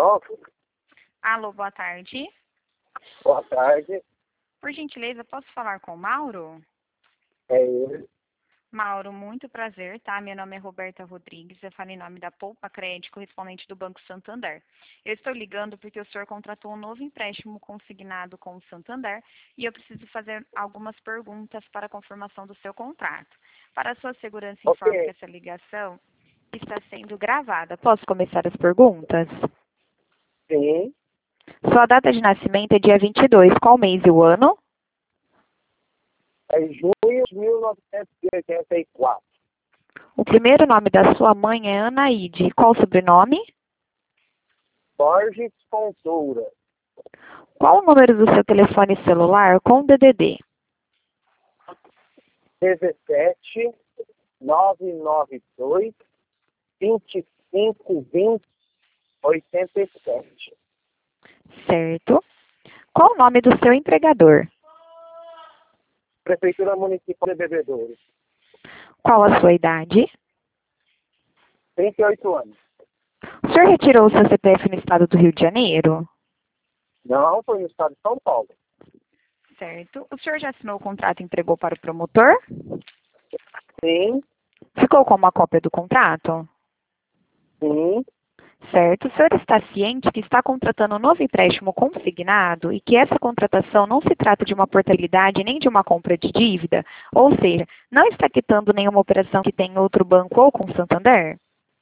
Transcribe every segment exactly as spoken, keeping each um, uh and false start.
Pronto? Alô, boa tarde. Boa tarde. Por gentileza, posso falar com o Mauro? É ele. Mauro, muito prazer, tá? Meu nome é Roberta Rodrigues, eu falo em nome da Poupa Crédito, correspondente do Banco Santander. Eu estou ligando porque o senhor contratou um novo empréstimo consignado com o Santander e eu preciso fazer algumas perguntas para a confirmação do seu contrato. Para a sua segurança, informo Ok. que essa ligação está sendo gravada. Posso começar as perguntas? Sim. Sua data de nascimento é dia vinte e dois, qual mês e o ano? É junho de mil novecentos e oitenta e quatro. O primeiro nome da sua mãe é Anaíde. Qual o sobrenome? Borges Fontoura. Qual o número do seu telefone celular com D D D? dezessete, nove nove dois, vinte e cinco, vinte, oitenta e sete. Certo. Qual o nome do seu empregador? Prefeitura Municipal de Bebedouro. Qual a sua idade? trinta e oito anos. O senhor retirou o seu C P F no estado do Rio de Janeiro? Não, foi no estado de São Paulo. Certo. O senhor já assinou o contrato e entregou para o promotor? Sim, Ficou com uma cópia do contrato? sim, Certo. O senhor está ciente que está contratando um novo empréstimo consignado e que essa contratação não se trata de uma portabilidade nem de uma compra de dívida? Ou seja, não está quitando nenhuma operação que tem em outro banco ou com o Santander?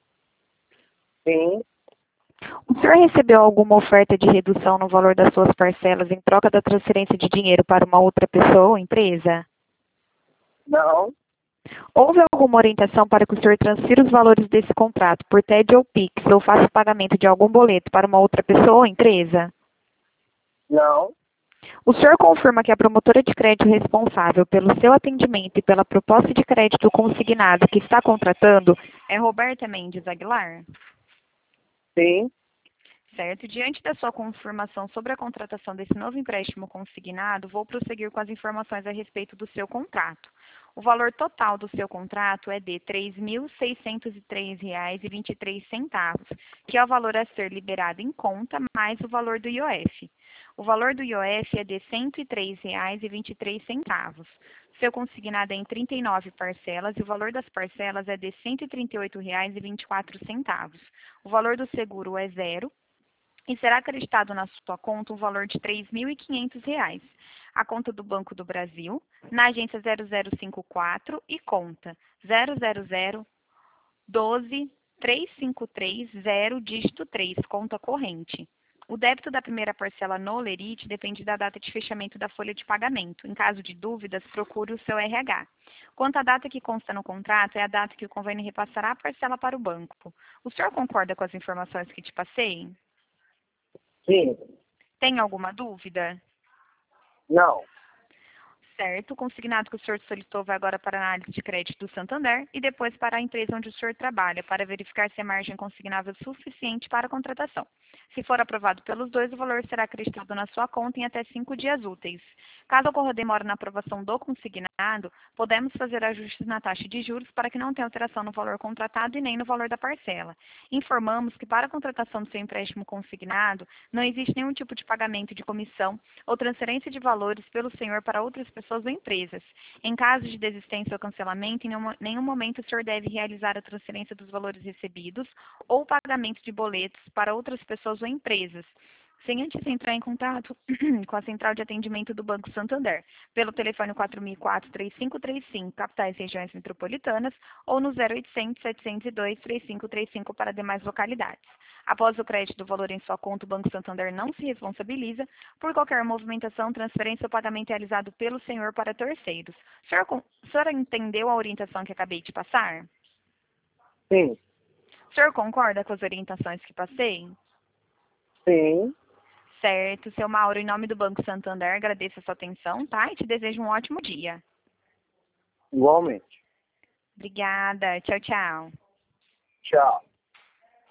sim. O senhor recebeu alguma oferta de redução no valor das suas parcelas em troca da transferência de dinheiro para uma outra pessoa ou empresa? Não, Houve alguma orientação para que o senhor transfira os valores desse contrato por T E D ou Pix ou faça o pagamento de algum boleto para uma outra pessoa ou empresa? não, O senhor confirma que a promotora de crédito responsável pelo seu atendimento e pela proposta de crédito consignado que está contratando é Roberta Mendes Aguilar? sim, Certo. Diante da sua confirmação sobre a contratação desse novo empréstimo consignado, vou prosseguir com as informações a respeito do seu contrato. O valor total do seu contrato é de três mil seiscentos e três reais e vinte e três centavos, que é o valor a ser liberado em conta, mais o valor do I O F. O valor do I O F é de cento e três reais e vinte e três centavos. Seu consignado é em trinta e nove parcelas e o valor das parcelas é de cento e trinta e oito reais e vinte e quatro centavos. O valor do seguro é zero e será acreditado na sua conta um valor de três mil e quinhentos reais. A conta do Banco do Brasil, na agência zero zero cinco quatro e conta zero zero zero doze três cinco três zero dígito três, conta corrente. O débito da primeira parcela no Lerite depende da data de fechamento da folha de pagamento. Em caso de dúvidas, procure o seu R H. Quanto à data que consta no contrato, é a data que o convênio repassará a parcela para o banco. O senhor concorda com as informações que te passei? sim. Tem alguma dúvida? Não, Certo. O consignado que o senhor solicitou vai agora para a análise de crédito do Santander e depois para a empresa onde o senhor trabalha, para verificar se a margem consignável é suficiente para a contratação. Se for aprovado pelos dois, o valor será acreditado na sua conta em até cinco dias úteis. Caso ocorra demora na aprovação do consignado, podemos fazer ajustes na taxa de juros para que não tenha alteração no valor contratado e nem no valor da parcela. Informamos que para a contratação do seu empréstimo consignado, não existe nenhum tipo de pagamento de comissão ou transferência de valores pelo senhor para outras pessoas ou empresas. Em caso de desistência ou cancelamento, em nenhum, nenhum momento o senhor deve realizar a transferência dos valores recebidos ou pagamento de boletos para outras pessoas ou empresas, sem antes entrar em contato com a central de atendimento do Banco Santander, pelo telefone quatro mil e quatro, três cinco três cinco, capitais e regiões metropolitanas, ou no zero oitocentos, setecentos e dois, três cinco três cinco para demais localidades. Após o crédito do valor em sua conta, o Banco Santander não se responsabiliza por qualquer movimentação, transferência ou pagamento realizado pelo senhor para terceiros. O senhor, o senhor entendeu a orientação que acabei de passar? sim, O senhor concorda com as orientações que passei? sim. Certo. Seu Mauro, em nome do Banco Santander, agradeço a sua atenção, tá? E te desejo um ótimo dia. Igualmente. Obrigada. Tchau, tchau. Tchau.